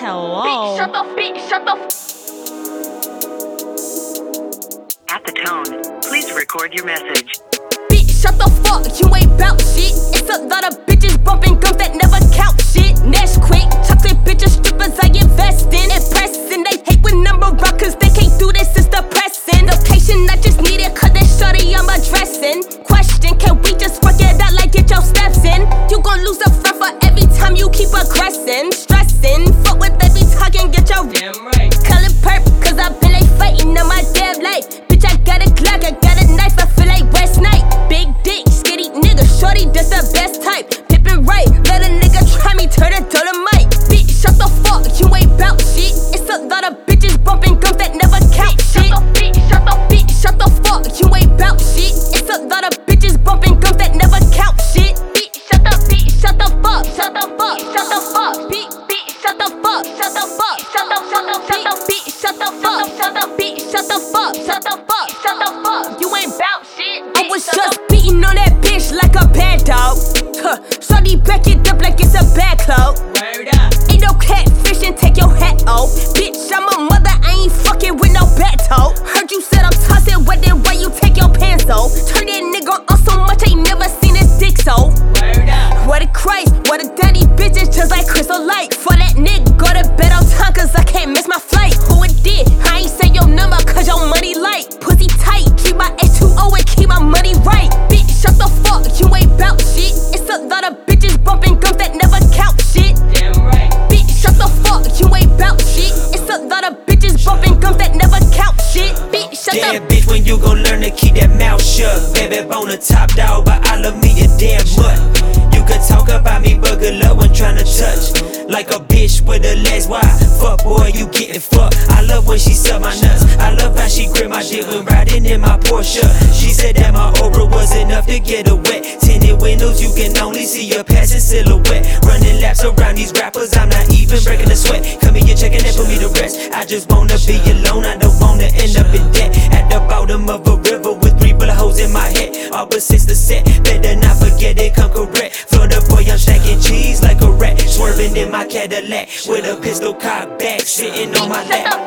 Hello. Shut the At the tone, please record your message. bitch, shut the fuck, you ain't bout shit. It's a lot of bitches bumping gums that never count shit. Nash quick, chocolate bitches, strippers I invest in. Impressing, they hate when number rock cause they can't do this, it's depressing. Location, I just need it cause that shorty I'm addressing. Question, can we just work it out like get your steps in? You gon' lose a friend for every time you keep aggressing. Stressing, fuck what they be talking, get your damn right. Call it perp, cause I been like fighting on my damn life. Bitch, I got a Glock, I got a knife, I feel like West Night. Big dick, skinny nigga, shorty, that's the best type. Pippin' right, let a nigga try me, turn it to the mic. Bitch, shut the fuck, you ain't bout shit. It's a lot of bitches bumping gums that never count shit. Shut the fuck, you ain't bout shit. It's a lot of bitches bumping gums that never count shit. Bitch, shut the fuck, shut the fuck, shut the fuck, shut the fuck, shut the fuck, shut the fuck, shut the fuck, you ain't bout shit. I was just beating on that bitch like a bad dog. Shorty back it up like it's a bad cloak. Ain't no catfishing, take your hat off. Bitch, I'm a mother, I ain't fucking with no battle. Heard you said I'm tossing wet, then why you take your pants off? Turn that nigga on so much, I ain't never seen his dick so. What a Christ, what a daddy bitches just like Crystal Light. For that nigga, go to bed on time cause I can't miss my flight. Who it did? I ain't say your number cause your money light. Pussy tight, keep my H2O and keep my money right. Bitch, shut the fuck, you ain't bout shit. It's a lot of bitches bumping gums that never count shit. Damn right. Bitch, shut the fuck, you ain't bout shit. It's a lot of bitches bumping gums that never count shit. Bitch, shut the damn bitch, when you gon' learn to keep that mouth shut? Baby, on the top dog, but I love me a damn much. You could talk about me, but good luck when tryna touch. Like a bitch with her legs wide. Fuck boy, you getting fucked. I love when she suck my nuts. I love how she grip my dick when riding in my Porsche. She said that my aura was enough to get her wet. Tinted windows, you can only see your passing silhouette. Running laps around these rappers, I'm not even breaking a sweat. Come here, checking and put me to rest. I just wanna be alone, I don't wanna end up in debt. At the bottom of a river with 3 bullet holes in my head. All but 6 to set, better not forget it, come correct. Florida boy, I'm stacking cheese like a rat. Swerving in my Cadillac with a pistol cocked back, sitting on my lap.